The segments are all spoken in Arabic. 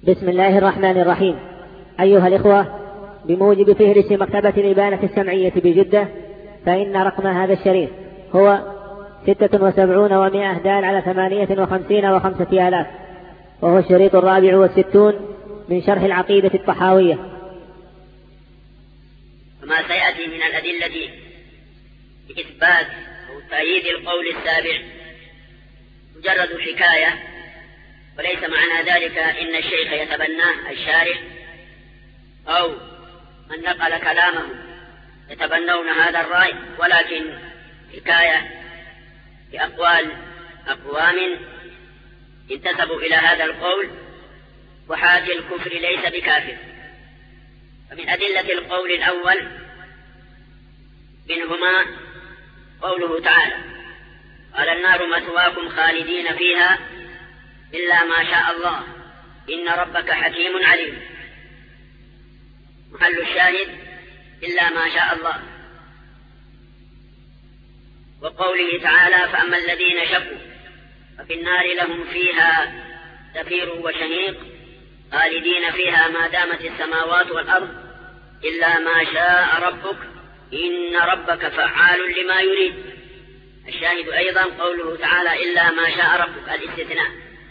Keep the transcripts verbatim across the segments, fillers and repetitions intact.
بسم الله الرحمن الرحيم. أيها الإخوة، بموجب فهرس مكتبة الإبانة السمعية بجدة، فإن رقم هذا الشريط هو ستة وسبعون ومائة دال على ثمانية وخمسين وخمسة آلاف، وهو الشريط الرابع والستون من شرح العقيدة الطحاوية. وما سيأتي من الأدلة لإثبات أو تأييد القول السابع مجرد حكاية، وليس معنى ذلك إن الشيخ يتبناه الشارع أو من نقل كلامه يتبنون هذا الرأي، ولكن حكاية بأقوال أقوام انتسبوا إلى هذا القول، وحاج الكفر ليس بكافر. فمن أدلة القول الأول منهما قوله تعالى: قال النار مثواكم خالدين فيها إلا ما شاء الله إن ربك حكيم عليم. محل الشاهد إلا ما شاء الله. وقوله تعالى: فأما الذين شقوا ففي النار لهم فيها زفير وشهيق خالدين فيها ما دامت السماوات والأرض إلا ما شاء ربك إن ربك فعال لما يريد. الشاهد أيضا قوله تعالى: إلا ما شاء ربك، الاستثناء.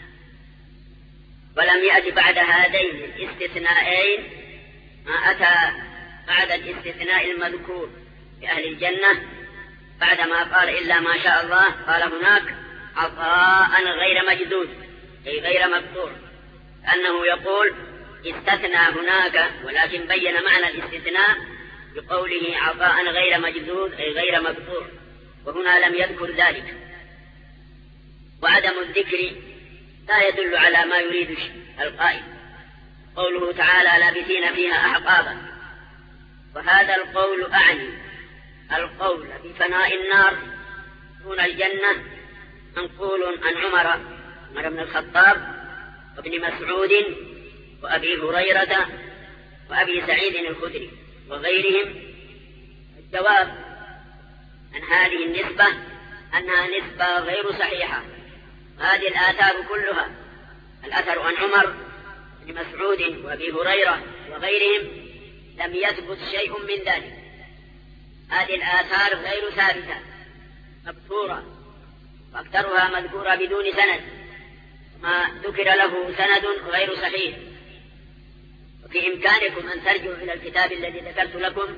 ولم يأتي بعد هذين الاستثناءين ما أتى بعد الاستثناء المذكور لأهل الجنة بعدما قال إلا ما شاء الله، قال هناك عطاء غير مجدود أي غير مقطوع، أنه يقول استثنى هناك ولكن بين معنى الاستثناء بقوله عطاء غير مجدود أي غير مقطوع، وهنا لم يذكر ذلك. وعدم الذكر لا يدل على ما يريد القائل. قوله تعالى: لابثين فيها أحقابا، وهذا القول أعني القول بفناء النار دون الجنة منقول عن عمر عمر بن الخطاب وابن مسعود وأبي هريرة وأبي سعيد الخدري وغيرهم. الجواب عن هذه النسبة أنها نسبة غير صحيحة. هذه الآثار كلها، الأثر عن عمر بن مسعود وأبي هريرة وغيرهم، لم يثبت شيء من ذلك. هذه الآثار غير ثابتة مذكورة، وأكثرها مذكورة بدون سند، ما ذكر له سند غير صحيح. وفي إمكانكم أن ترجعوا إلى الكتاب الذي ذكرت لكم،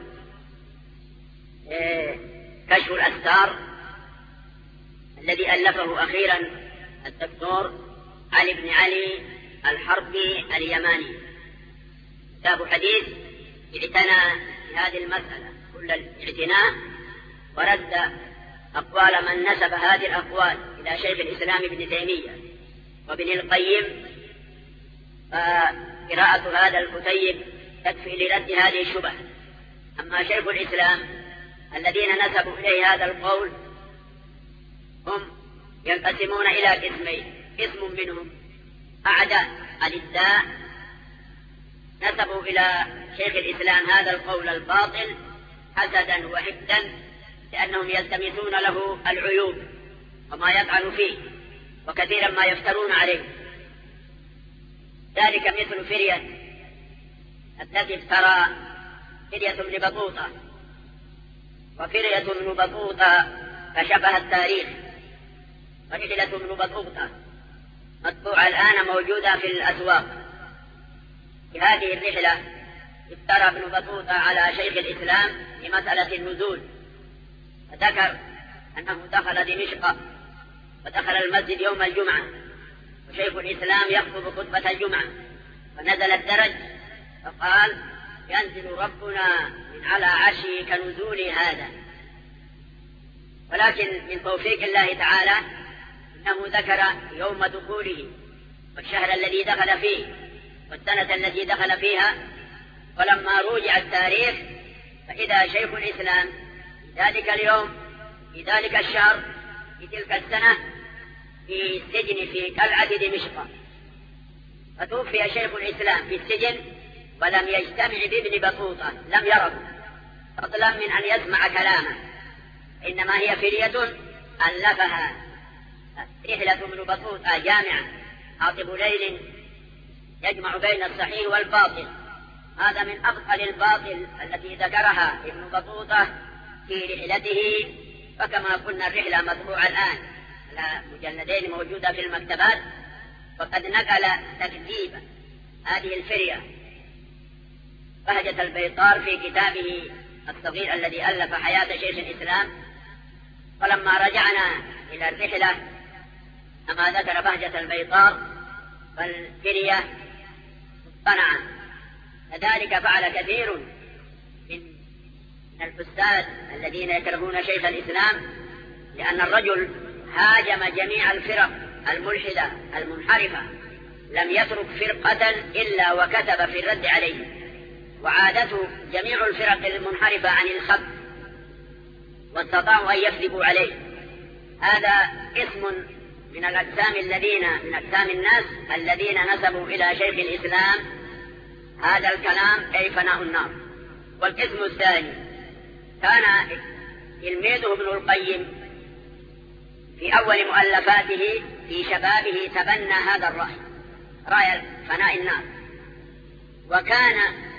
كشف الأستار، الذي ألفه أخيرا الدكتور علي بن علي الحربي اليماني. كتاب حديث اعتنى بهذه المسألة كل الاعتناء، ورد أقوال من نسب هذه الأقوال إلى شيخ الإسلام ابن تيمية وابن القيم. فقراءة هذا الكتيب تكفي لرد هذه الشبه. أما شيخ الإسلام الذين نسبوا إليه هذا القول هم ينقسمون إلى قسمين: قسم منهم أعداء الإدعاء نسبوا إلى شيخ الإسلام هذا القول الباطل حسدا وحقدا، لأنهم يلتمسون له العيوب وما يطعن فيه، وكثيرا ما يفترون عليه. ذلك مثل فرية التي افترى فرية بن بطوطة. وفرية بن بطوطة كشفها التاريخ، ورحلة بن بطوطة مطبوعة الآن موجودة في الأسواق. في هذه الرحلة افترى ابن بطوطة على شيخ الإسلام في مسألة النزول، فذكر أنه دخل دمشق ودخل المسجد يوم الجمعة، وشيخ الإسلام يخطب خطبة الجمعة، فنزل الدرج فقال: ينزل ربنا من على عرشه كنزول هذا. ولكن من توفيق الله تعالى إنه ذكر يوم دخوله والشهر الذي دخل فيه والسنة التي دخل فيها. ولما رجع التاريخ فإذا شيخ الإسلام في ذلك اليوم في ذلك الشهر في تلك السنة في السجن في قلعة دمشق. فتوفي شيخ الإسلام في السجن ولم يجتمع بابن بطوطة، لم يره فضلا من أن يسمع كلامه، إنما هي فرية ألفها رحلة ابن بطوطة جامعة عاطب ليل يجمع بين الصحيح والباطل. هذا من أفضل الباطل التي ذكرها ابن بطوطة في رحلته. فكما قلنا الرحلة مطبوعة الآن على مجلدين موجودة في المكتبات، وقد نقل تكذيب هذه الفرية بهجة البيطار في كتابه الصغير الذي ألف حياة شيخ الإسلام. فلما رجعنا إلى الرحلة كما ذكر بهجة البيطار فالفرية اقتنع. كذلك فعل كثير من الفساد الذين يكرهون شيخ الإسلام، لأن الرجل هاجم جميع الفرق الملحدة المنحرفة، لم يترك فرقة إلا وكتب في الرد عليه، وعادته جميع الفرق المنحرفة عن الخط واستطاعوا أن يكذبوا عليه. هذا اسم من الأجسام الذين من أجسام الناس الذين نسبوا إلى شيخ الإسلام هذا الكلام أي فناء النار. والاسم الثاني كان تلميذه ابن القيم في أول مؤلفاته في شبابه تبنى هذا الرأي، رأي فناء النار، وكان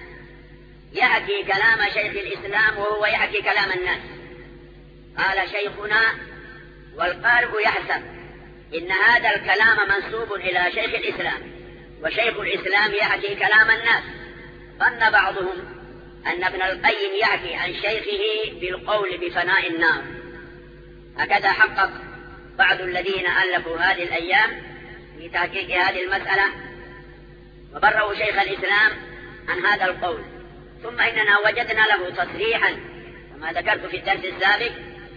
يحكي كلام شيخ الإسلام وهو يحكي كلام الناس. قال شيخنا والقارئ يحسب إن هذا الكلام منسوب إلى شيخ الإسلام، وشيخ الإسلام يحكي كلام الناس. ظن بعضهم أن ابن القيم يحكي عن شيخه بالقول بفناء النار. هكذا حقق بعض الذين ألفوا هذه الأيام في تحقيق هذه المسألة، وبرأوا شيخ الإسلام عن هذا القول. ثم إننا وجدنا له تصريحا كما ذكرت في الدرس السابق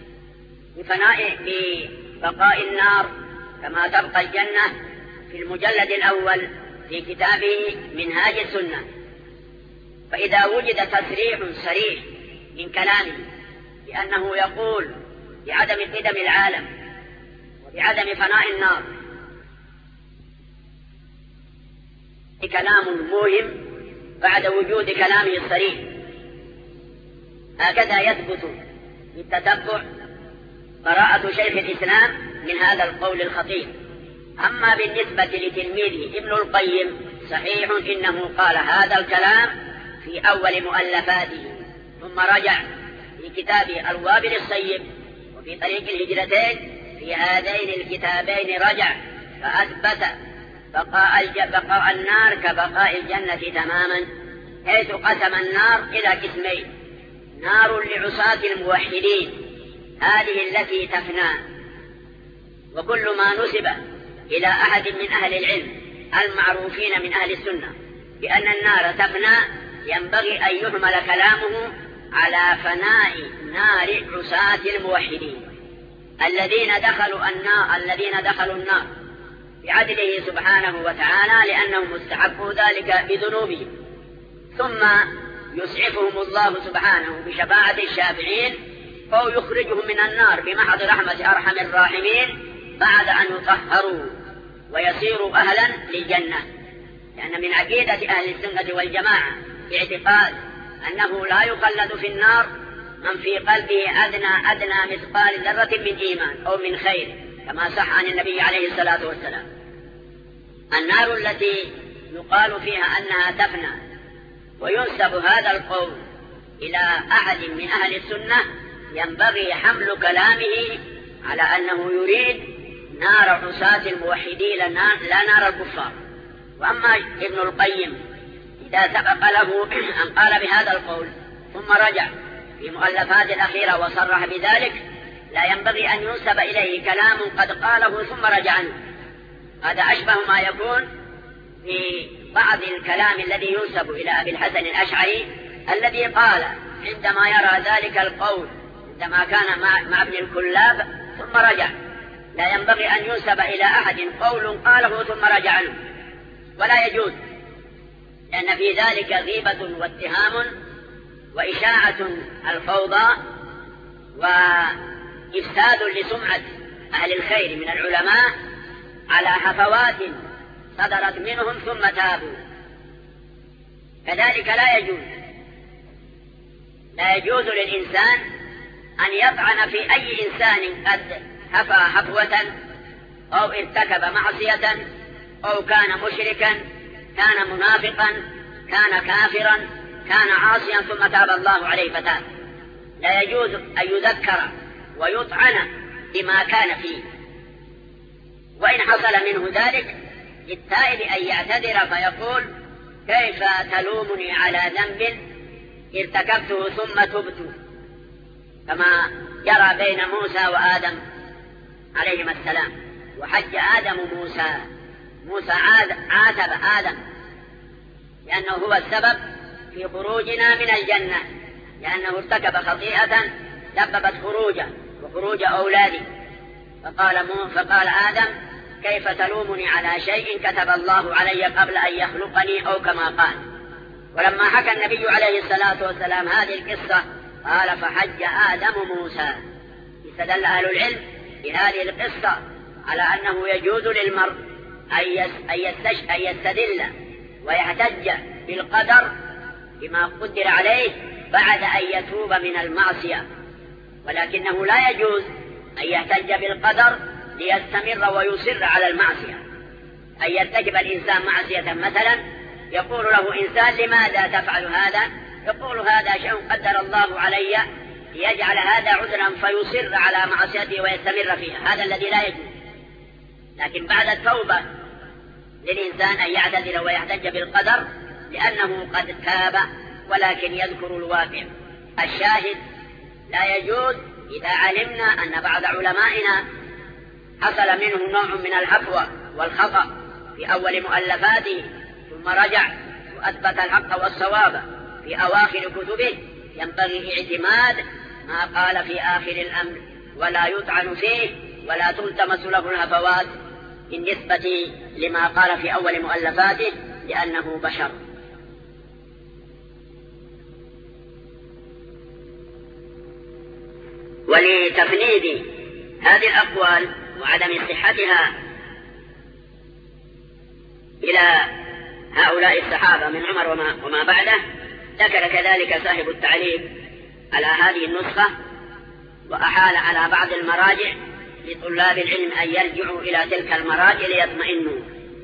بفناء ببقاء النار كما تبقى الجنة في المجلد الأول في كتابه منهاج السنة. فإذا وجد تصريح صريح من كلامه بأنه يقول بعدم قدم العالم وبعدم فناء النار، كلام مهم بعد وجود كلامه الصريح. هكذا يثبت بالتتبع براءة شيخ الإسلام من هذا القول الخطير. أما بالنسبة لتلميذه ابن القيم صحيح إنه قال هذا الكلام في أول مؤلفاته، ثم رجع في كتاب الوابل الصيب وفي طريق الهجرتين في هذين الكتابين رجع فأثبت بقاء, بقاء النار كبقاء الجنة تماما، حيث قسم النار إلى قسمين: نار لعصاة الموحدين هذه التي تفنى. وكل ما نسب إلى أحد من أهل العلم المعروفين من أهل السنة بأن النار تفنى ينبغي أن يحمل كلامه على فناء نار عصاة الموحدين الذين دخلوا النار الذين دخلوا النار بعدله سبحانه وتعالى لأنهم استحقوا ذلك بذنوبهم، ثم يسعفهم الله سبحانه بشفاعة الشافعين أو يخرجهم من النار بمحض رحمة أرحم الراحمين بعد أن يطهروا ويصيروا أهلا للجنة. لأن من عقيدة أهل السنة والجماعة اعتقاد أنه لا يخلد في النار من في قلبه أدنى أدنى مثقال ذرة من إيمان أو من خير، كما صح عن النبي عليه الصلاة والسلام. النار التي يقال فيها أنها تفنى وينسب هذا القول إلى أحد من أهل السنة ينبغي حمل كلامه على أنه يريد نار عصاة الموحدين لا نار الكفار. وأما ابن القيم إذا سبق له أن قال بهذا القول ثم رجع في مؤلفات الأخيرة وصرح بذلك لا ينبغي أن ينسب إليه كلام قد قاله ثم رجع عنه. هذا أشبه ما يكون في بعض الكلام الذي ينسب إلى أبي الحسن الأشعري الذي قال عندما يرى ذلك القول عندما كان مع, مع ابن الكلاب ثم رجع. لا ينبغي أن ينسب إلى أحد قول قاله ثم رجع عنه، ولا يجوز، لأن في ذلك غيبة واتهام وإشاعة الفوضى وإفساد لسمعة أهل الخير من العلماء على هفوات صدرت منهم ثم تابوا. كذلك لا يجوز لا يجوز للإنسان أن يطعن في أي إنسان قد هفى هفوة أو ارتكب معصية أو كان مشركا كان منافقا، كان كافرا، كان عاصيا، ثم تاب الله عليه فتاب. لا يجوز أن يذكر ويطعن بما كان فيه، وإن حصل منه ذلك للتائب أن يعتذر فيقول: كيف تلومني على ذنب ارتكبته ثم تبت، كما جرى بين موسى وآدم عليهما السلام. وحج آدم موسى، موسى عاتب آدم لأنه هو السبب في خروجنا من الجنة، لأنه ارتكب خطيئة سببت خروجه وخروج أولاده. فقال, فقال آدم: كيف تلومني على شيء كتب الله علي قبل أن يخلقني، أو كما قال. ولما حكى النبي عليه الصلاة والسلام هذه القصة قال: فحج آدم موسى. استدل أهل العلم بهذه القصة على أنه يجوز للمرء أن يستدل ويحتج بالقدر بما قدر عليه بعد أن يتوب من المعصية، ولكنه لا يجوز أن يحتج بالقدر ليستمر ويصر على المعصية. أن يرتكب الإنسان معصية مثلا، يقول له إنسان: لماذا تفعل هذا؟ يقول: هذا شيء قدر الله علي، ليجعل هذا عذرا فيصر على معصيته ويستمر فيها. هذا الذي لا يجوز. لكن بعد التوبة للإنسان أن يعتذر ويحتج بالقدر لأنه قد تاب، ولكن يذكر الواقع. الشاهد: لا يجوز إذا علمنا أن بعض علمائنا حصل منه نوع من الهفوة والخطأ في أول مؤلفاته، ثم رجع وأثبت الحق والصواب في أواخر كتبه، ينبغي اعتماد ما قال في آخر الأمر، ولا يطعن فيه ولا تلتمس له الهفوات بالنسبة لما قال في أول مؤلفاته، لأنه بشر. ولتفنيد هذه الأقوال وعدم صحتها إلى هؤلاء الصحابة من عمر وما, وما بعده، ذكر كذلك صاحب التعليق على هذه النسخة، وأحال على بعض المراجع لطلاب العلم أن يرجعوا إلى تلك المراجع ليطمئنوا.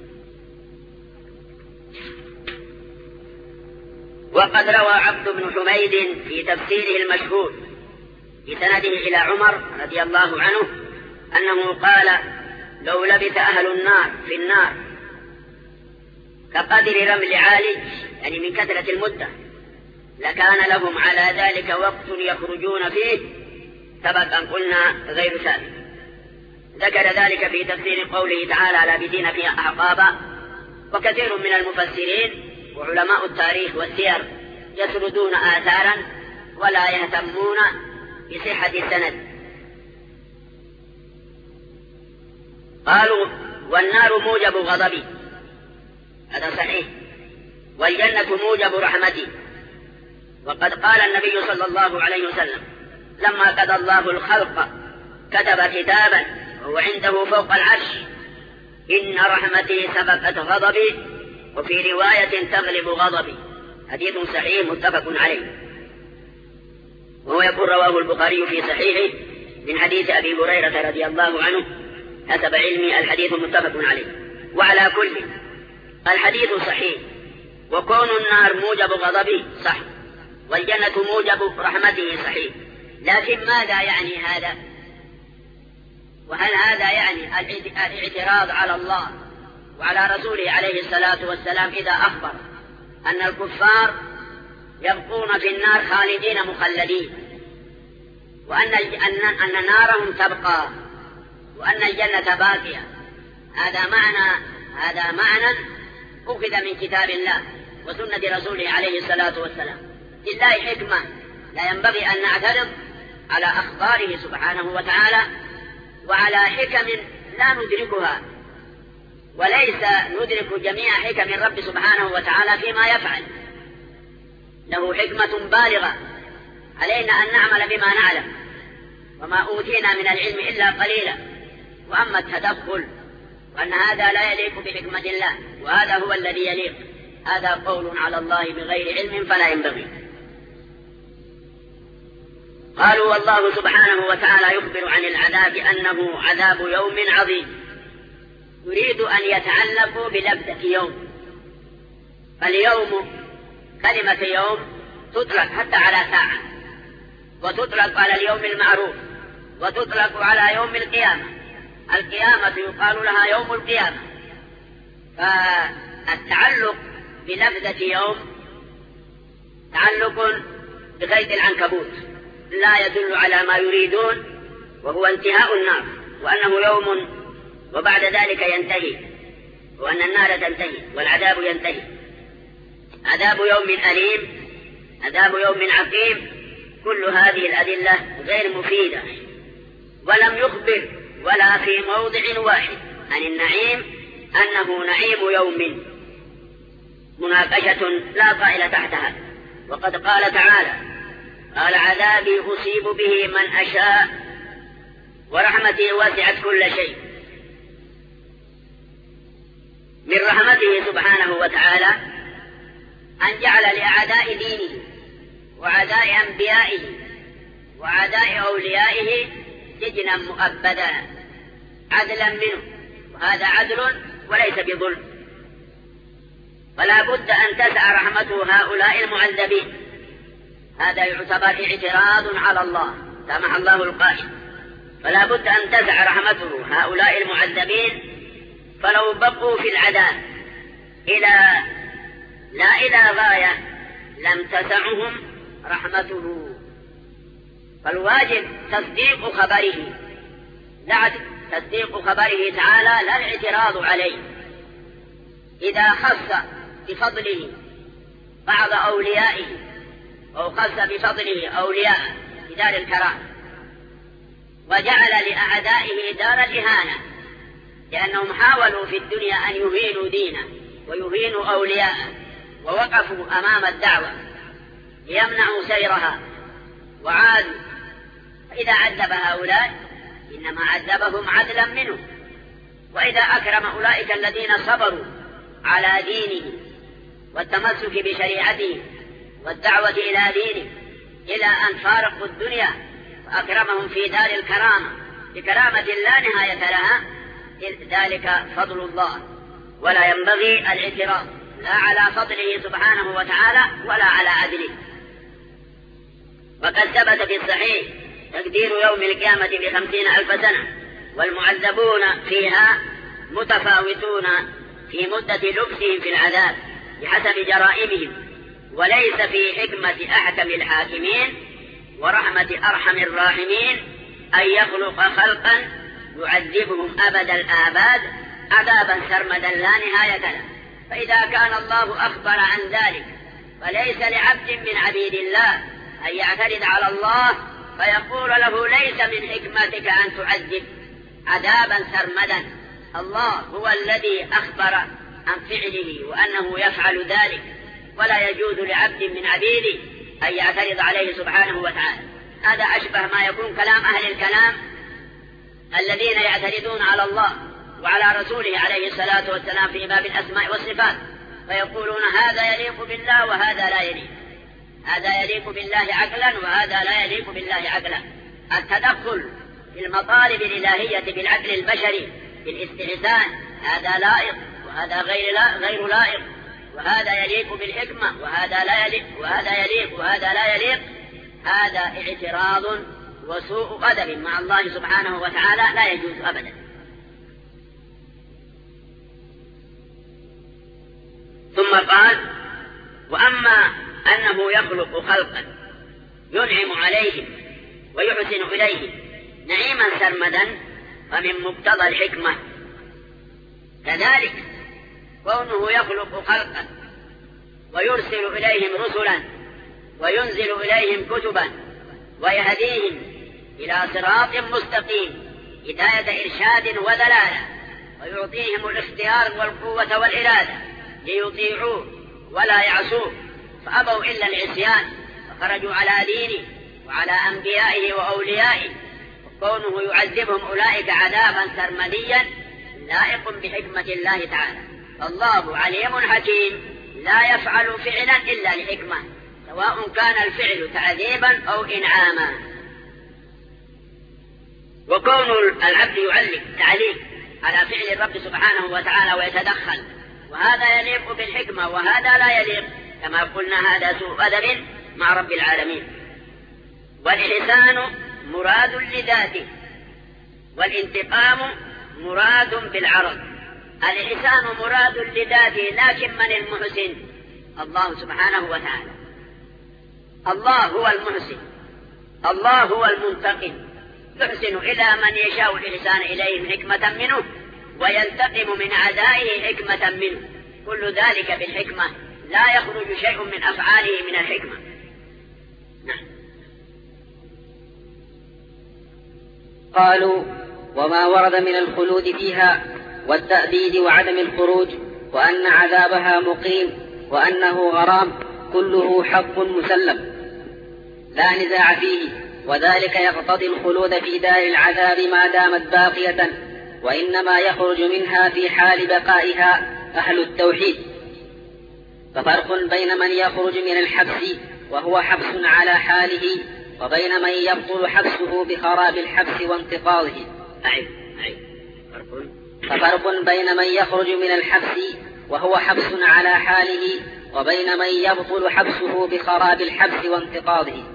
وقد روى عبد بن حميد في تفسيره المشهور بسنده إلى عمر رضي الله عنه أنه قال: لو لبث أهل النار في النار كقدر رمل عالج، يعني من كثرة المدة، لكان لهم على ذلك وقت يخرجون فيه. سبق أن قلنا غير ثابت. ذكر ذلك في تفسير قوله تعالى: لابثين فيها أحقابا. وكثير من المفسرين وعلماء التاريخ والسير يسردون آثارا ولا يهتمون بصحة السند. قالوا: والنار موجب غضبي، هذا صحيح، والجنة موجب رحمتي. وقد قال النبي صلى الله عليه وسلم: لما قضى الله الخلق كتب كتابا وهو عنده فوق العرش: إن رحمتي سبقت غضبي، وفي رواية تغلب غضبي. حديث صحيح متفق عليه. وهو يقول: رواه البخاري في صحيحه من حديث أبي هريرة رضي الله عنه. حسب علمي الحديث متفق عليه. وعلى كل الحديث صحيح، وكون النار موجب غضبه صح، والجنة موجب رحمته صحيح. لكن ماذا يعني هذا؟ وهل هذا يعني الاعتراض على الله وعلى رسوله عليه الصلاة والسلام إذا أخبر أن الكفار يبقون في النار خالدين مخلدين، وأن أن نارهم تبقى، وأن الجنة باقية؟ هذا معنى هذا معنى أخذ من كتاب الله وسنة رسوله عليه الصلاة والسلام. لله حكمة، لا ينبغي أن نعترض على أخباره سبحانه وتعالى وعلى حكم لا ندركها، وليس ندرك جميع حكم الرب سبحانه وتعالى فيما يفعل. له حكمة بالغة، علينا أن نعمل بما نعلم، وما أوتينا من العلم إلا قليلا. وأما التدخل وأن هذا لا يليق بحكمة الله وهذا هو الذي يليق، هذا قول على الله بغير علم فلا ينبغي. قالوا: والله سبحانه وتعالى يخبر عن العذاب أنه عذاب يوم عظيم، يريد أن يتعلقوا بلبدة يوم، فاليوم كلمة يوم تطلق حتى على ساعة، وتطلق على اليوم المعروف، وتطلق على يوم القيامة. القيامة يقال لها يوم القيامة. فالتعلق بلفظة يوم تعلق بخيط العنكبوت لا يدل على ما يريدون، وهو انتهاء النار، وأنه يوم وبعد ذلك ينتهي، وأن النار تنتهي والعذاب ينتهي. عذاب يوم أليم، عذاب يوم عقيم، كل هذه الأدلة غير مفيدة، ولم يخبر ولا في موضع واحد عن النعيم أنه نعيم يوم، مناقشة لا طائل تحتها. وقد قال تعالى: قال عذابي أصيب به من أشاء ورحمتي وسعت كل شيء. من رحمته سبحانه وتعالى أن جعل لأعداء دينه وأعداء أنبيائه وأعداء أوليائه سجنا مؤبدا عدلا منه، وهذا عدل وليس بظلم. فلا بد أن تسع رحمته هؤلاء المعذبين. هذا يعتبر اعتراض على الله، سامح الله القائل. فلا بد أن تسع رحمته هؤلاء المعذبين، فلو بقوا في العذاب إلى لا إلى غاية لم تسعهم رحمته. فالواجب تصديق خبره، لا تصديق خبره تعالى، لا الاعتراض عليه. إذا خص بفضله بعض أوليائه أو خص بفضله أولياء في دار الكرام، وجعل لأعدائه دار الإهانة، لأنهم حاولوا في الدنيا أن يهينوا دينه ويهينوا أولياءه، ووقفوا أمام الدعوة ليمنعوا سيرها وعادوا. فإذا عذب هؤلاء إنما عذبهم عدلا منه، وإذا أكرم أولئك الذين صبروا على دينه والتمسك بشريعته والدعوة إلى دينه إلى أن فارقوا الدنيا، وأكرمهم في دار الكرامة بكرامة لا نهاية لها، ذلك فضل الله، ولا ينبغي الاعتراض لا على فضله سبحانه وتعالى ولا على عدله. وقد ثبت في الصحيح تقدير يوم القيامة بخمسين ألف سنة، والمعذبون فيها متفاوتون في مدة لبسهم في العذاب بحسب جرائمهم، وليس في حكمة أحكم الحاكمين ورحمة أرحم الراحمين أن يخلق خلقا يعذبهم أبد الآباد عذابا سرمدا لا نهاية له. فإذا كان الله أخبر عن ذلك فليس لعبد من عبيد الله أن يعترض على الله فيقول له ليس من حكمتك أن تعذب عذابا سرمدا. الله هو الذي أخبر عن فعله وأنه يفعل ذلك، ولا يجوز لعبد من عبيده أن يعترض عليه سبحانه وتعالى. هذا أشبه ما يكون كلام أهل الكلام الذين يعترضون على الله وعلى رسوله عليه الصلاة والسلام في باب الأسماء والصفات، فيقولون هذا يليق بالله وهذا لا يليق، هذا يليق بالله عقلا وهذا لا يليق بالله عقلا. التدخل في المطالب الإلهية بالعقل البشري بالاستحسان هذا لائق وهذا غير لا غير لائق، وهذا يليق بالحكمة وهذا لا يليق وهذا يليق وهذا لا يليق، هذا اعتراض وسوء أدب مع الله سبحانه وتعالى لا يجوز أبدا. ثم قال: وأما أنه يخلق خلقا ينعم عليهم ويحسن إليهم نعيما سرمدا فمن مقتضى الحكمة، كذلك كونه يخلق خلقا ويرسل إليهم رسلا وينزل إليهم كتبا ويهديهم إلى صراط مستقيم هداية إرشاد ودلالة، ويعطيهم الاختيار والقوة والإرادة ليطيعوه ولا يعصوه، فأبوا إلا العصيان فخرجوا على دينه وعلى أنبيائه وأوليائه. وكونه يعذبهم أولئك عذابا سرمديا لائق بحكمة الله تعالى. فالله عليم حكيم لا يفعل فعلا إلا لحكمة، سواء كان الفعل تعذيبا أو إنعاما. وكون العبد يعلق تعليق على فعل الرب سبحانه وتعالى ويتدخل وهذا يليق بالحكمة وهذا لا يليق، كما قلنا هذا سوء أدب مع رب العالمين. والإحسان مراد لذاته، والانتقام مراد بالعرض. الإحسان مراد لذاته، لكن من المحسن؟ الله سبحانه وتعالى. الله هو المحسن، الله هو المنتقم، يحسن إلى من يشاء الإحسان إليه حكمة منه، وينتقم من أعدائه حكمة منه. كل ذلك بالحكمة، لا يخرج شيء من أفعاله من الحكمة. نعم. قالوا: وما ورد من الخلود فيها والتأبيد وعدم الخروج، وأن عذابها مقيم، وأنه غرام، كله حق مسلم لا نزاع فيه، وذلك يقتضي الخلود في دار العذاب ما دامت باقية، وإنما يخرج منها في حال بقائها أهل التوحيد. ففرق بين من يخرج من الحبس وهو حبس على حاله، وبين من يبطل حبسه بخراب الحبس وانتقاضه. أعيد أعيد. ففرق بين من يخرج من الحبس وهو حبس على حاله، وبين من يبطل حبسه بخراب الحبس وانتقاضه.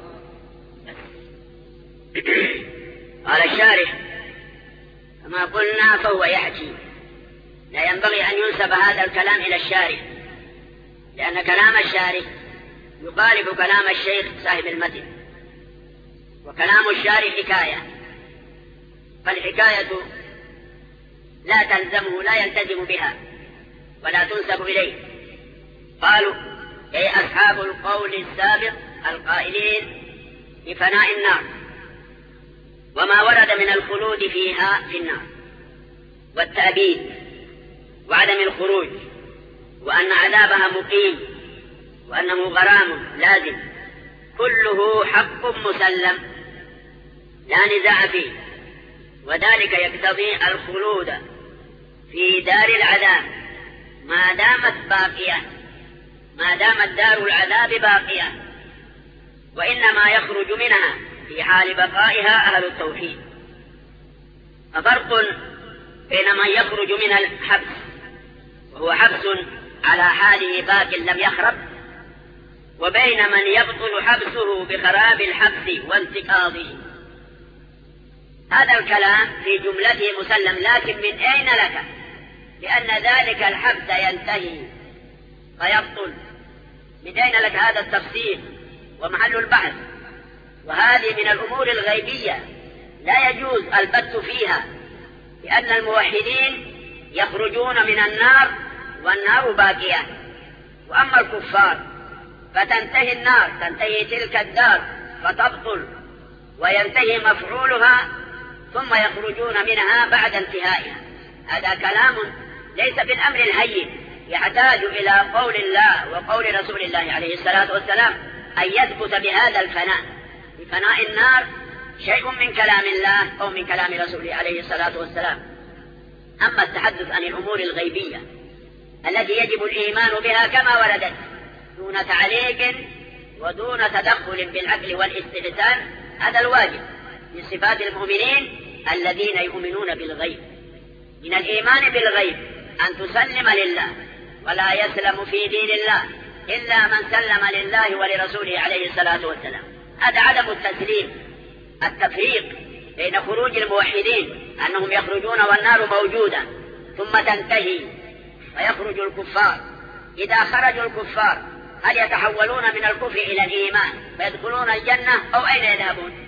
قال الشارح: كما قلنا فهو يحكي، لا ينبغي أن ينسب هذا الكلام إلى الشارح، لأن كلام الشارح يخالف كلام الشيخ صاحب المتن، وكلام الشارح حكاية، فالحكاية لا تلزمه، لا يلتزم بها ولا تنسب إليه. قالوا: أي أصحاب القول السابق القائلين بفناء النار، وما ورد من الخلود فيها في النار والتأبيد وعدم الخروج، وأن عذابها مقيم، وأنه غرام لازم، كله حق مسلم لا نزاع فيه، وذلك يقتضي الخلود في دار العذاب ما دامت باقية، ما دامت دار العذاب باقية، وإنما يخرج منها في حال بقائها أهل التوحيد. ففرق بين من يخرج من الحبس وهو حبس على حاله باق لم يخرب، وبين من يبطل حبسه بخراب الحبس وانتقاضه. هذا الكلام في جملته مسلم، لكن من أين لك؟ لأن ذلك الحبس ينتهي فيبطل. من أين لك هذا التفسير ومحل البحث؟ وهذه من الأمور الغيبية لا يجوز البت فيها، لأن الموحدين يخرجون من النار والنار باقية، وأما الكفار فتنتهي النار، تنتهي تلك الدار فتبطل وينتهي مفعولها، ثم يخرجون منها بعد انتهائها. هذا كلام ليس بالأمر الهين، يحتاج إلى قول الله وقول رسول الله عليه الصلاة والسلام أن يثبت بهذا الفناء، بفناء النار، شيء من كلام الله أو من كلام رسوله عليه الصلاة والسلام. أما التحدث عن الأمور الغيبية التي يجب الإيمان بها كما وردت دون تعليق ودون تدخل بالعقل والاستحسان، هذا الواجب من صفات المؤمنين الذين يؤمنون بالغيب. من الإيمان بالغيب أن تسلم لله، ولا يسلم في دين الله إلا من سلم لله ولرسوله عليه الصلاة والسلام. هذا عدم التسليم، التفريق بين خروج الموحدين أنهم يخرجون والنار موجودة ثم تنتهي ويخرج الكفار. إذا خرجوا الكفار هل يتحولون من الكفر إلى الإيمان فيدخلون الجنة أو أين يذهبون؟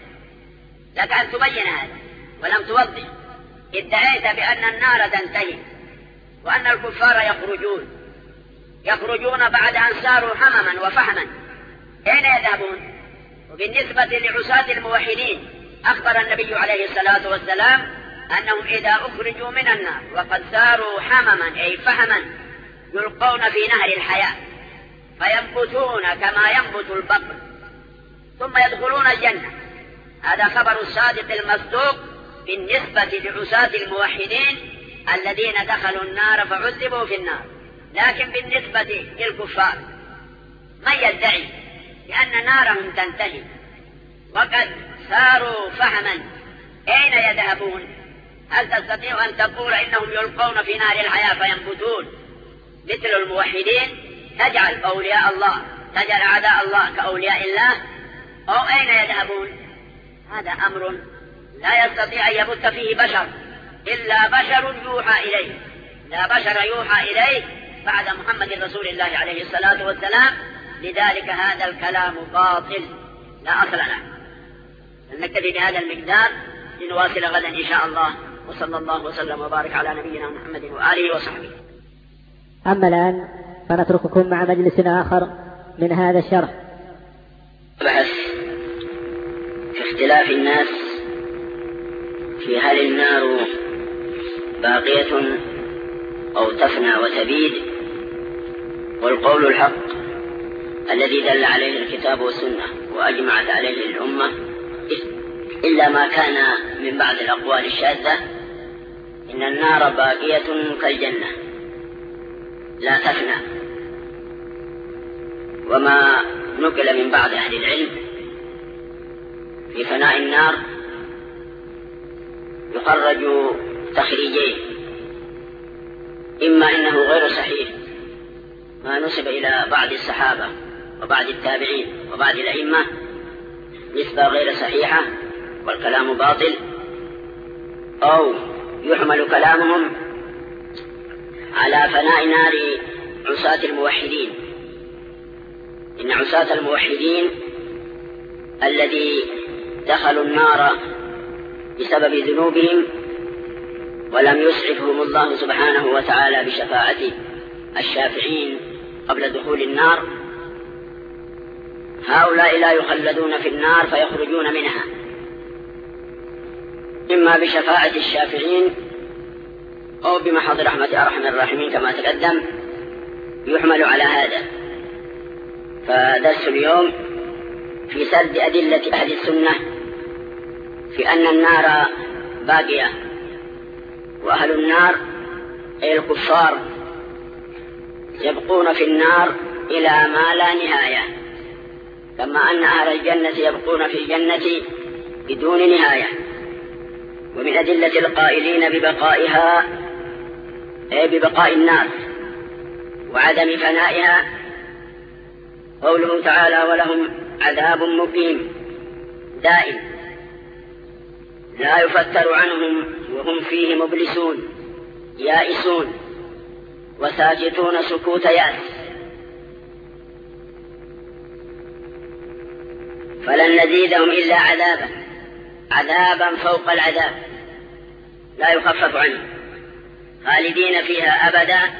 لك أن تبين هذا ولم توضح. ادعيت بأن النار تنتهي وأن الكفار يخرجون يخرجون بعد أن صاروا حمما وفحما، أين يذهبون؟ وبالنسبة لعصاة الموحدين أخبر النبي عليه الصلاة والسلام أنهم إذا أخرجوا من النار وقد صاروا حمما أي فحما يلقون في نهر الحياة فينبتون كما ينبت البقر ثم يدخلون الجنة. هذا خبر الصادق المصدوق بالنسبة لعصاة الموحدين الذين دخلوا النار فعذبوا في النار. لكن بالنسبة للكفار من يدعي لأن نارهم تنتهي وقد صاروا فحما أين يذهبون؟ هل تستطيع أن تقول إنهم يلقون في نار الحياة فينبتون مثل الموحدين تجعل أولياء الله تجعل أعداء الله كأولياء الله، أو أين يذهبون؟ هذا أمر لا يستطيع أن يبث فيه بشر إلا بشر يوحى إليه، لا بشر يوحى إليه بعد محمد رسول الله عليه الصلاة والسلام. لذلك هذا الكلام باطل لا أصل له. نكتفي بهذا المقدار لنواصل غدا إن شاء الله، وصلى الله وسلم وبارك على نبينا محمد وآله وصحبه. أما الآن فنترككم مع مجلس آخر من هذا الشرح. بحث في اختلاف الناس في هل النار باقية أو تفنى وتبيد، والقول الحق الذي دل عليه الكتاب والسنة وأجمعت عليه الأمة إلا ما كان من بعض الأقوال الشاذة إن النار باقية كالجنة لا تفنى. وما نقل من بعض أهل العلم في فناء النار يخرج تخريجين: إما إنه غير صحيح ما نسب إلى بعض الصحابة وبعض التابعين وبعض الأئمة نسبة غير صحيحة والكلام باطل، أو يحمل كلامهم على فناء نار عصاة الموحدين. إن عصاة الموحدين الذي دخلوا النار بسبب ذنوبهم ولم يسعفهم الله سبحانه وتعالى بشفاعة الشافعين قبل دخول النار، هؤلاء لا يخلدون في النار فيخرجون منها إما بشفاعة الشافعين أو بمحض رحمة أرحم الراحمين كما تقدم، يحمل على هذا. فدرس اليوم في سرد أدلة أهل السنة في أن النار باقية، وأهل النار أي الكفار يبقون في النار إلى ما لا نهاية، كما أن أهل الجنة يبقون في الجنة بدون نهاية. ومن أدلة القائلين ببقائها أي ببقاء النار وعدم فنائها قوله تعالى: ولهم عذاب مقيم دائم لا يفتر عنهم وهم فيه مبلسون يائسون وساكتون سكوت يأس. فلن نزيدهم إلا عذابا عذابا فوق العذاب لا يخفف عنهم، خالدين فيها أبدا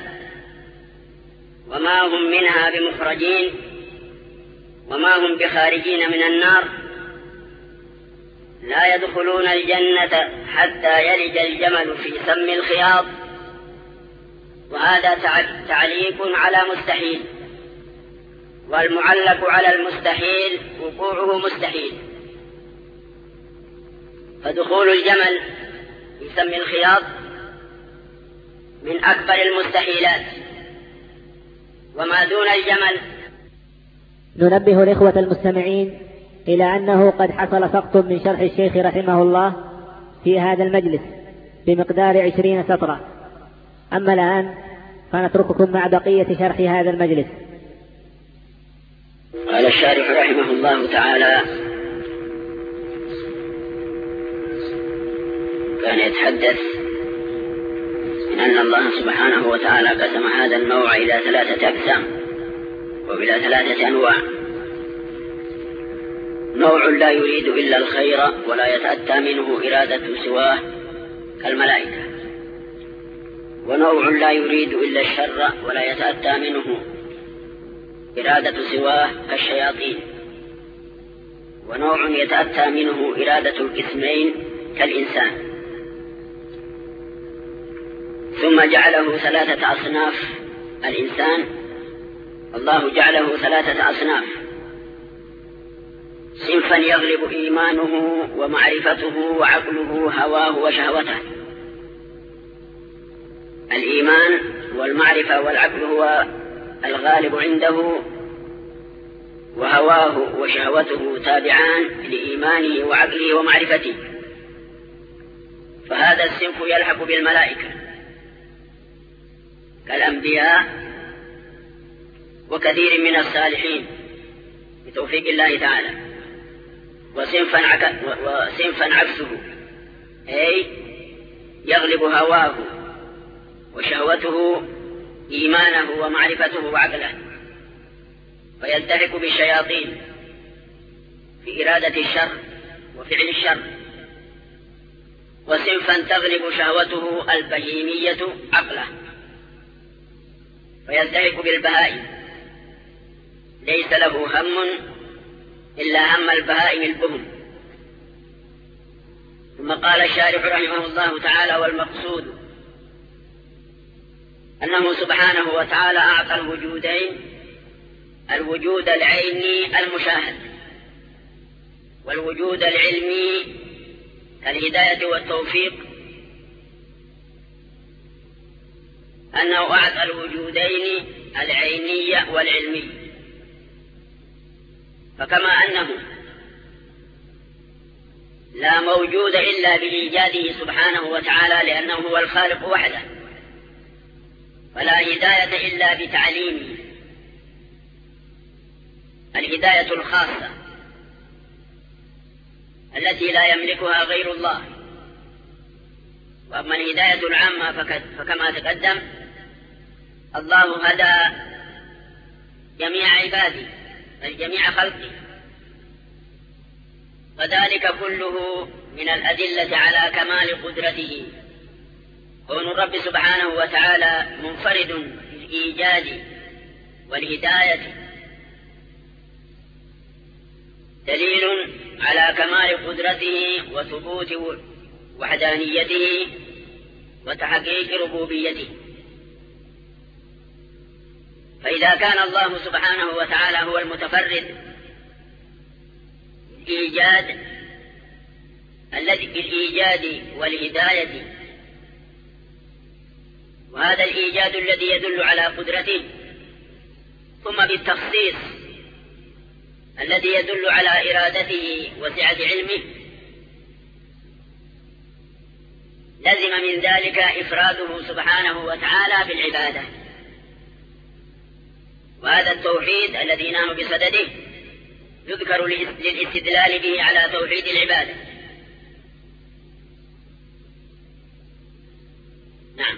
وما هم منها بمخرجين وما هم بخارجين من النار، لا يدخلون الجنة حتى يلج الجمل في سم الخياط. وهذا تعليق على مستحيل، والمعلق على المستحيل وقوعه مستحيل. فدخول الجمل في سم الخياط من أكبر المستحيلات، وما دون الجمل. ننبه الإخوة المستمعين إلى أنه قد حصل سقط من شرح الشيخ رحمه الله في هذا المجلس بمقدار عشرين سطرا. أما الآن فنترككم مع بقية شرح هذا المجلس. قال الشارح رحمه الله تعالى: كان يتحدث من أن الله سبحانه وتعالى قسم هذا النوع إلى ثلاثة أقسام وإلى ثلاثة أنواع: نوع لا يريد إلا الخير ولا يتأتى منه إرادة سواه كالملائكة، ونوع لا يريد إلا الشر ولا يتأتى منه إرادة سواه كالشياطين، ونوع يتأتى منه إرادة القسمين كالإنسان. ثم جعله ثلاثة أصناف. الإنسان الله جعله ثلاثة أصناف: صنفا يغلب إيمانه ومعرفته وعقله هواه وشهوته. الإيمان والمعرفة والعقل هو الغالب عنده، وهواه وشهوته تابعان لإيمانه وعقله ومعرفته. فهذا الصنف يلحق بالملائكة كالأنبياء وكثير من الصالحين بتوفيق الله تعالى، وصنفا وصنفا عكسه، أي يغلب هواه وشهوته إيمانه ومعرفته وعقله، فيلتحق بالشياطين في إرادة الشر وفعل الشر. وصنفا تغلب شهوته البهيمية عقله، فيلتحق بالبهائم، ليس له هم إلا هم البهائم البهم. ثم قال الشارح رحمه الله تعالى: والمقصود أنه سبحانه وتعالى أعطى الوجودين، الوجود العيني المشاهد والوجود العلمي كالهداية والتوفيق، أنه أعطى الوجودين العيني والعلمي. فكما أنه لا موجود إلا بإيجاده سبحانه وتعالى لأنه هو الخالق وحده، فلا هداية إلا بتعليمه الهداية الخاصة التي لا يملكها غير الله. وأما الهداية العامة فكما تقدم الله هدى جميع عباده بل جميع خلقه، وذلك كله من الأدلة على كمال قدرته. كون الرب سبحانه وتعالى منفرد بالإيجاد والهداية دليل على كمال قدرته وثبوت وحدانيته وتحقيق ربوبيته. فإذا كان الله سبحانه وتعالى هو المتفرد بالإيجاد الذي بالإيجاد والهداية، وهذا الإيجاد الذي يدل على قدرته، ثم بالتخصيص الذي يدل على إرادته وسعة علمه، لزم من ذلك إفراده سبحانه وتعالى بالعبادة. وهذا التوحيد الذي نحن بصدده يذكر للاستدلال به على توحيد العبادة. نعم.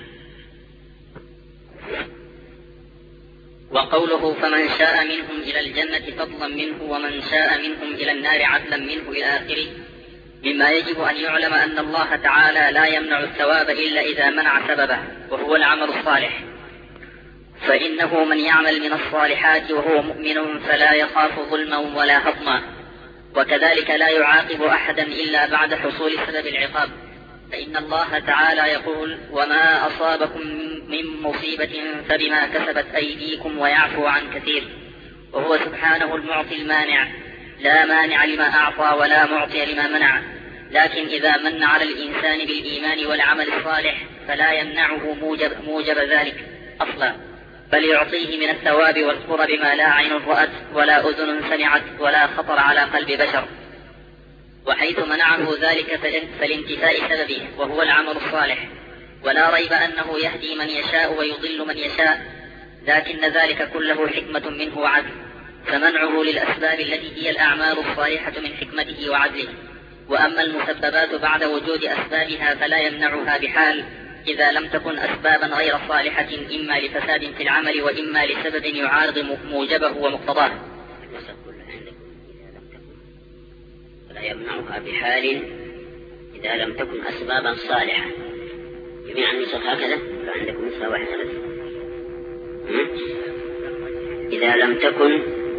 وقوله: فمن شاء منهم إلى الجنة فضلا منه ومن شاء منهم إلى النار عدلا منه إلى آخره، مما يجب أن يعلم أن الله تعالى لا يمنع الثواب إلا إذا منع سببه، وهو العمل الصالح. فإنه من يعمل من الصالحات وهو مؤمن فلا يخاف ظلما ولا هضما، وكذلك لا يعاقب أحدا إلا بعد حصول سبب العقاب. فإن الله تعالى يقول: وما أصابكم من مصيبة فبما كسبت أيديكم ويعفو عن كثير. وهو سبحانه المعطي المانع، لا مانع لما أعطى ولا معطي لما منع. لكن إذا من على الإنسان بالإيمان والعمل الصالح فلا يمنعه موجب, موجب ذلك أصلا، بل يعطيه من الثواب والقرب ما لا عين رأت ولا أذن سمعت ولا خطر على قلب بشر. وحيث منعه ذلك فلانتفاء سببه وهو العمل الصالح، ولا ريب أنه يهدي من يشاء ويضل من يشاء، لكن ذلك كله حكمة منه وعدل. فمنعه للأسباب التي هي الأعمال الصالحة من حكمته وعدله. وأما المسببات بعد وجود أسبابها فلا يمنعها بحال، إذا لم تكن أسبابا غير صالحة، إما لفساد في العمل وإما لسبب يعارض موجبه ومقتضاه. فلا يمنعها بحال إذا لم تكن أسبابا صالحة. جميع النسخ هكذا، فعندكم نسخة واحدة بس. إذا لم تكن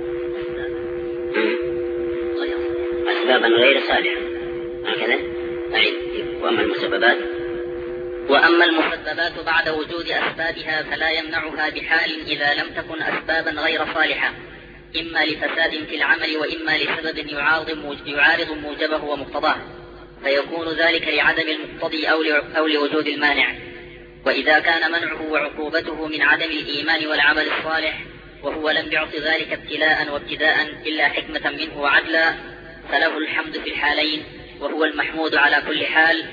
أسبابا غير صالحة هكذا. أعيد. وأما المسببات وأما المسببات بعد وجود أسبابها فلا يمنعها بحال إذا لم تكن أسبابا غير صالحة، إما لفساد في العمل وإما لسبب يعارض موجبه ومقتضاه، فيكون ذلك لعدم المقتضي أو لوجود المانع. وإذا كان منعه وعقوبته من عدم الإيمان والعمل الصالح، وهو لم يعط ذلك ابتلاء وابتداء إلا حكمة منه وعدلا، فله الحمد في الحالين، وهو المحمود على كل حال.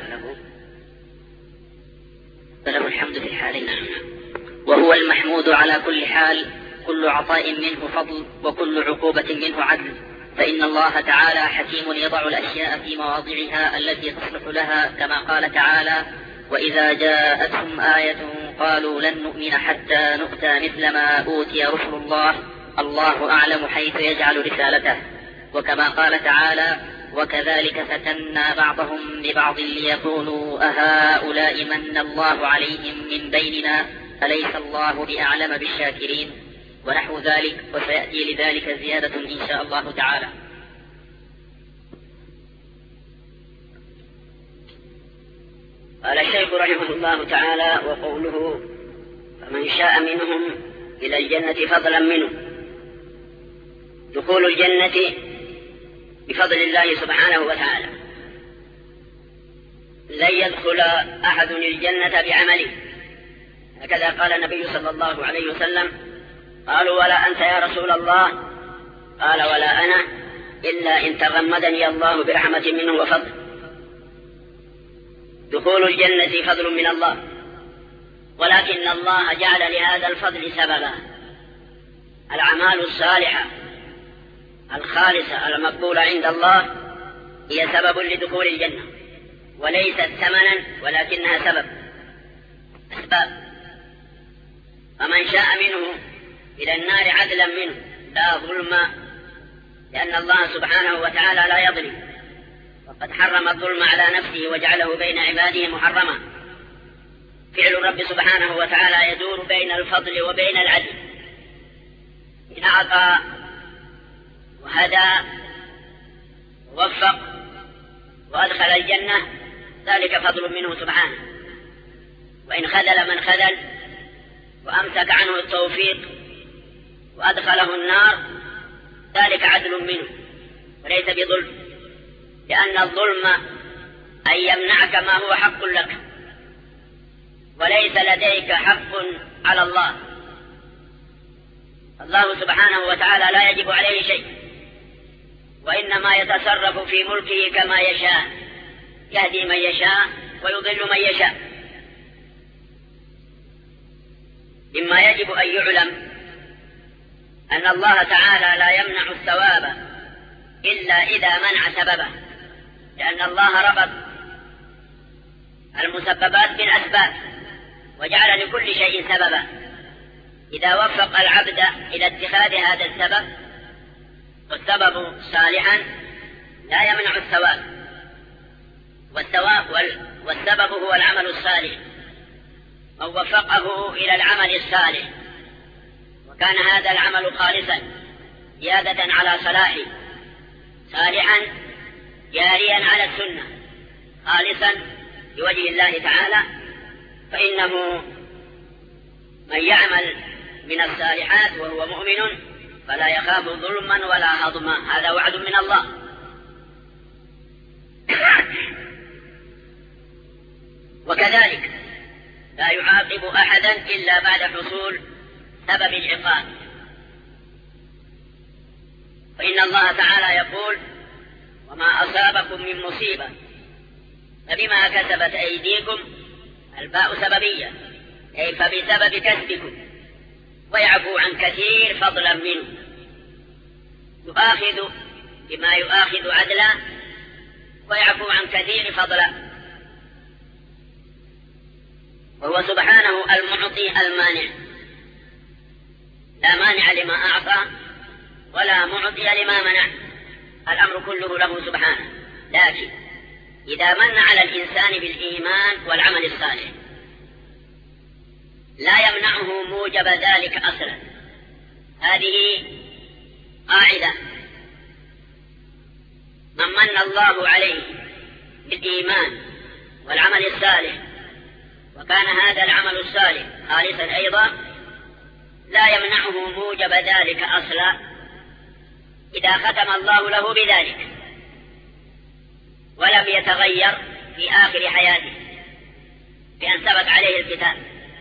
فله الحمد في الحالين وهو المحمود على كل حال، كل عطاء منه فضل وكل عقوبة منه عدل، فإن الله تعالى حكيم يضع الأشياء في مواضعها التي تصلح لها، كما قال تعالى: وإذا جاءتهم آية قالوا لن نؤمن حتى نؤتى مثل ما أوتي رسل الله الله أعلم حيث يجعل رسالته. وكما قال تعالى: وكذلك فتنا بعضهم ببعض ليقولوا أهؤلاء من الله عليهم من بيننا أليس الله بأعلم بالشاكرين، ونحو ذلك، وسيأتي لذلك زيادة إن شاء الله تعالى. قال الشيخ رحمه الله تعالى: وقوله فمن شاء منهم إلى الجنة فضلا منه. دخول الجنة بفضل الله سبحانه وتعالى، لن يدخل أحد الجنة بعمله، هكذا قال النبي صلى الله عليه وسلم: قالوا ولا أنت يا رسول الله؟ قال ولا أنا إلا إن تغمدني الله برحمة منه وفضل. دخول الجنة فضل من الله، ولكن الله جعل لهذا الفضل سببا: الأعمال الصالحة الخالصة المقبولة عند الله هي سبب لدخول الجنة، وليست ثمنا ولكنها سبب أسباب. فمن شاء منه إلى النار عدلا منه لا ظلم، لأن الله سبحانه وتعالى لا يظلم، وقد حرم الظلم على نفسه وجعله بين عباده محرما. فعل الرب سبحانه وتعالى يدور بين الفضل وبين العدل، إن أعطى وهدى ووفق وأدخل الجنة ذلك فضل منه سبحانه، وإن خذل من خذل وأمسك عنه التوفيق وأدخله النار ذلك عدل منه وليس بظلم، لأن الظلم أن يمنعك ما هو حق لك، وليس لديك حق على الله. الله سبحانه وتعالى لا يجب عليه شيء، وإنما يتصرف في ملكه كما يشاء، يهدي من يشاء ويضل من يشاء. مما يجب أن يعلم أن الله تعالى لا يمنع الثواب إلا إذا منع سببه، لأن الله ربط المسببات بالأسباب وجعل لكل شيء سببا. إذا وفق العبد إلى اتخاذ هذا السبب والسبب صالحا لا يمنع الثواب، والثواب والسبب هو العمل الصالح، من وفقه إلى العمل الصالح وكان هذا العمل خالصا زيادة على صلاحه، صالحا جاريا على السنة، خالصا لوجه الله تعالى، فإنه من يعمل من الصالحات وهو مؤمن فلا يخاف ظلما ولا هضما، هذا وعد من الله. وكذلك لا يعاقب أحدا إلا بعد حصول سبب العقاب، فإن الله تعالى يقول: وما أصابكم من مصيبة فبما كسبت أيديكم، الباء سببية أي فبسبب كسبكم، ويعفو عن كثير فضلا منه، يؤاخذ بما يؤاخذ عدلا ويعفو عن كثير فضلا، وهو سبحانه المعطي المانع، لا مانع لما أعطى ولا معطي لما منع، الأمر كله له سبحانه. لكن إذا من على الإنسان بالإيمان والعمل الصالح لا يمنعه موجب ذلك أصلا. هذه قاعدة: من من الله عليه بالإيمان والعمل الصالح وكان هذا العمل الصالح خالصا أيضا لا يمنعه موجب ذلك أصلا إذا ختم الله له بذلك ولم يتغير في آخر حياته بأن ثبت عليه الكتاب.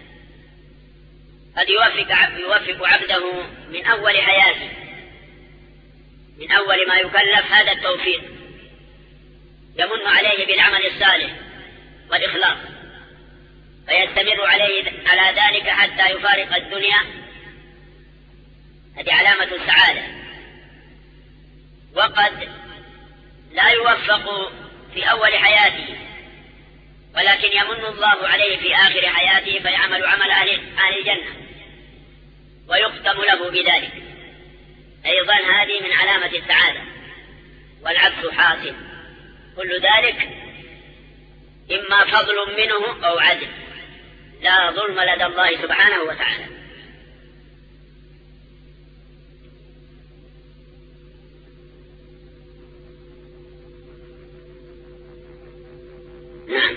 قد يوفق, يوفق عبده من أول حياته، من أول ما يكلف هذا التوفيق، يمن عليه بالعمل الصالح والإخلاص، فيستمر عليه على ذلك حتى يفارق الدنيا هذه علامة السعادة. وقد لا يوفق في أول حياته، ولكن يمن الله عليه في آخر حياته فيعمل عمل أهل الجنة ويختم له بذلك. أيضا هذه من علامة السعادة، والعكس حاصل. كل ذلك إما فضل منه أو عدل، لا ظلم لدى الله سبحانه وتعالى. نعم،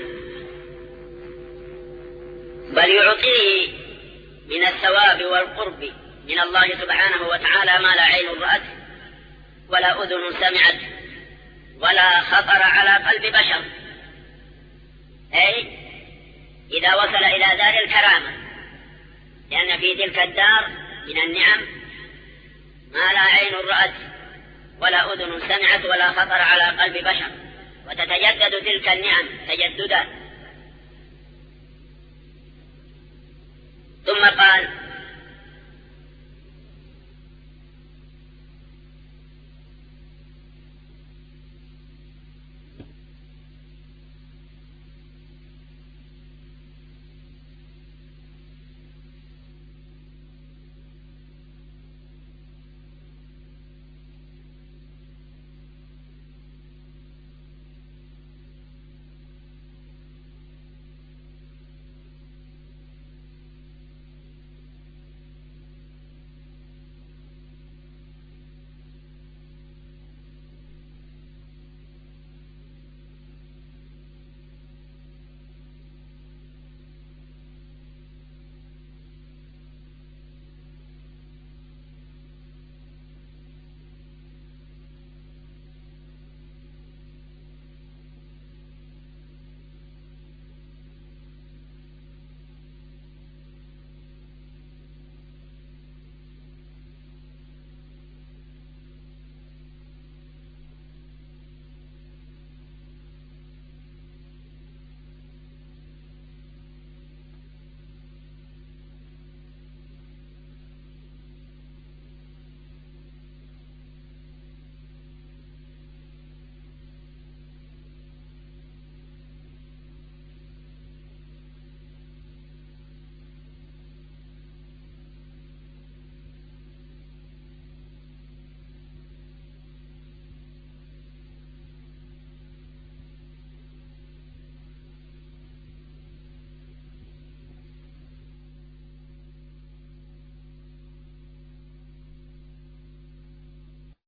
بل يعطيه من الثواب والقرب من الله سبحانه وتعالى ما لا عين رأت ولا أذن سمعت ولا خطر على قلب بشر. أي إذا وصل إلى دار الكرامة، لأن في تلك الدار من النعم ما لا عين رأت ولا أذن سمعت ولا خطر على قلب بشر، وتتجدد تلك النعم تجددا. ثم قال: